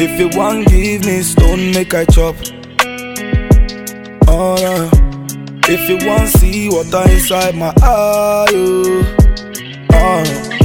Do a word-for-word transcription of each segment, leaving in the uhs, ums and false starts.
If you want give me stone, make I chop. Oh no. If you want see water inside my eye, oh. Oh.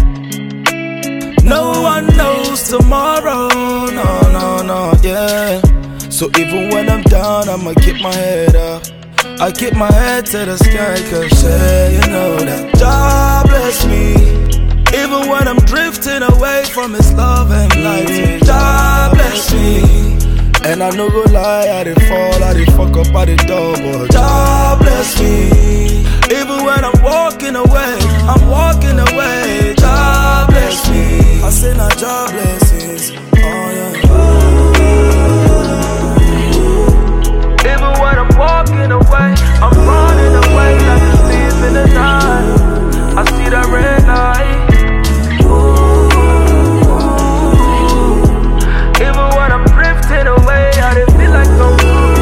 No one knows tomorrow, no, no, no, yeah. So even when I'm down, I'ma keep my head up. I keep my head to the sky, cause yeah, you know that God bless me. Even when I'm drifting away from His love and light, God bless me. And I no go lie, I did fall, I did fuck up, I did double. God bless me. Even when I'm walking away, I'm walking away. God bless me. I say now God blessings, oh yeah. Even when I'm walking away, I'm running away like a thief in the night. I see that red light. Even when I'm drifting away, I didn't feel like no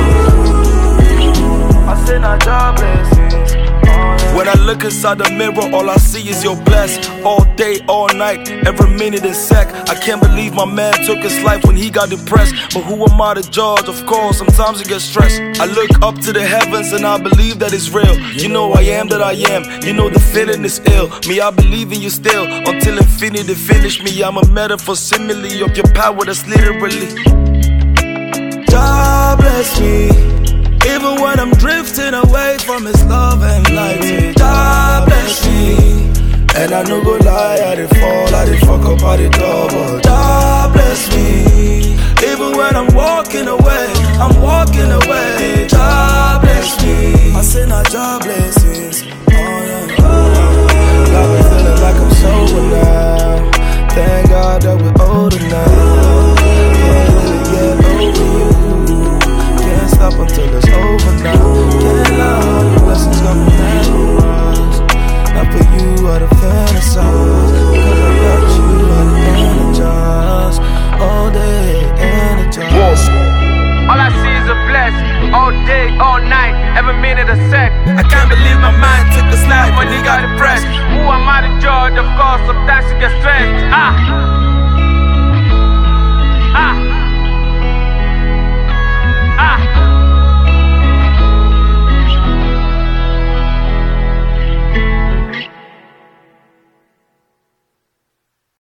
fool. I say now God blessings, oh yeah. When I look inside the mirror, all I see is your bless. All day, all night, every minute and sec. I can't believe my man took his life when he got depressed. But who am I to judge? Of course, sometimes you get stressed. I look up to the heavens and I believe that it's real. You know I am that I am. You know the feeling is ill. Me, I believe in you still. Until infinity finish me, I'm a metaphor simile of your power that's literally. God bless me. Even when I'm drifting away from His love and light, God bless me. And I no go lie, I did fall, I did fuck up, I did double. God bless me. Even when I'm walking away, I'm walking away. God bless me. I say now God blessings, oh yeah. Got me feeling like I'm sober now. Thank God that we're older now. Can't really get over you. Can't stop until it's over now. Can't lie, all the blessings come from memories. Not for you, I the fantasize. Cause I got you, I the energize. All day, energize. All I see is a bless. All day, all night, every minute a sec. I can't believe my mind took a slide when he got depressed. Who am I to judge? Of course, sometimes you get stressed. Ah,